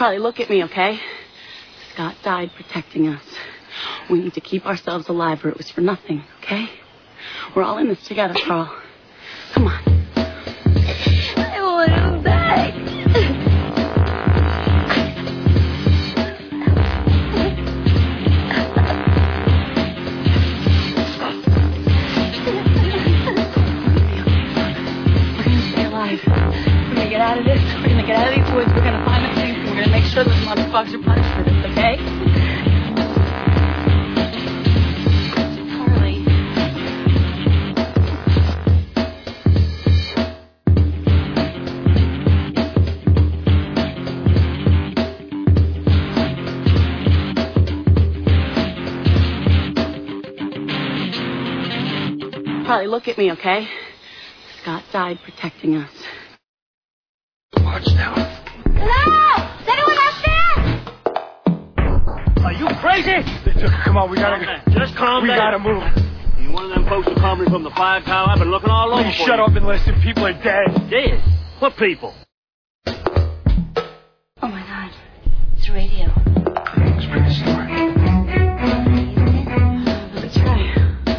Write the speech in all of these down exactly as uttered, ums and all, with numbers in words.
Probably look at me, okay? Scott died protecting us. We need to keep ourselves alive or it was for nothing, okay? We're all in this together, Carl. Come on. I want him back. We're gonna stay alive. We're gonna get out of this. We're gonna get out of these woods. We're gonna find the police and we're gonna make sure those motherfuckers are punished for this, okay? Carly. Probably look at me, okay? Scott died protecting us. Watch now. Hello! Is anyone out there? Are you crazy? Come on, we gotta go. Just calm we down. gotta move. You one of them folks who called me from the fire tower? I've been looking all over Please for shut you. up and listen. People are dead. Dead? What people? Oh my God. It's a radio. It's pretty smart. That's right.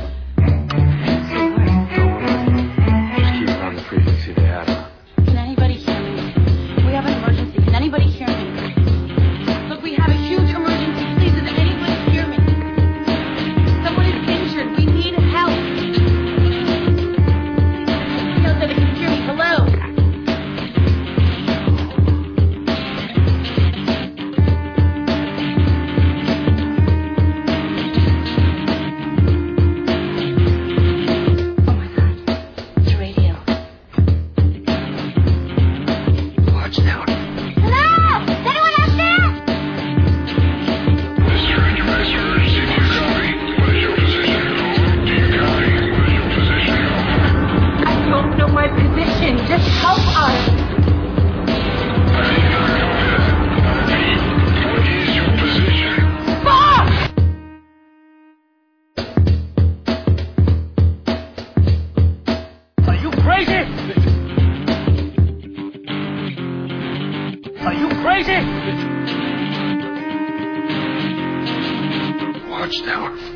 Just keep it on the frequency they have. Can anybody hear me? We have an emergency. Can anybody hear me? Look, we have a huge emergency. Please, does anybody hear me? Someone is injured. We need help. Please, so they can hear me. Hello? Oh my God. It's a radio. Watch now. Hello! Is anyone out there? Mister Enterpriser, C Q copy. What is your position? Do you copy? What is your position? I don't know my position. Just help us. I didn't hear that. Repeat. What is your position? Fuck! Are you crazy? Are you crazy? Watch now.